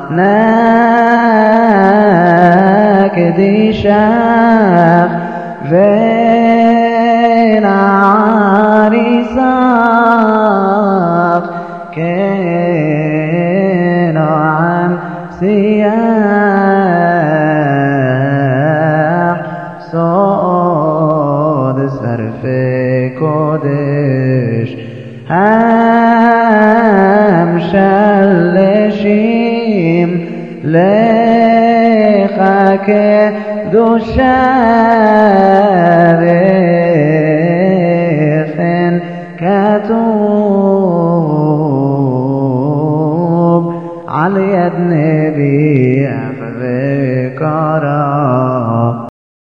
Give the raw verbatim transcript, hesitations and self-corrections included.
نكدشך ונעריסך כנוען שיח סוד שרפי קודש המשלשים לך קדושה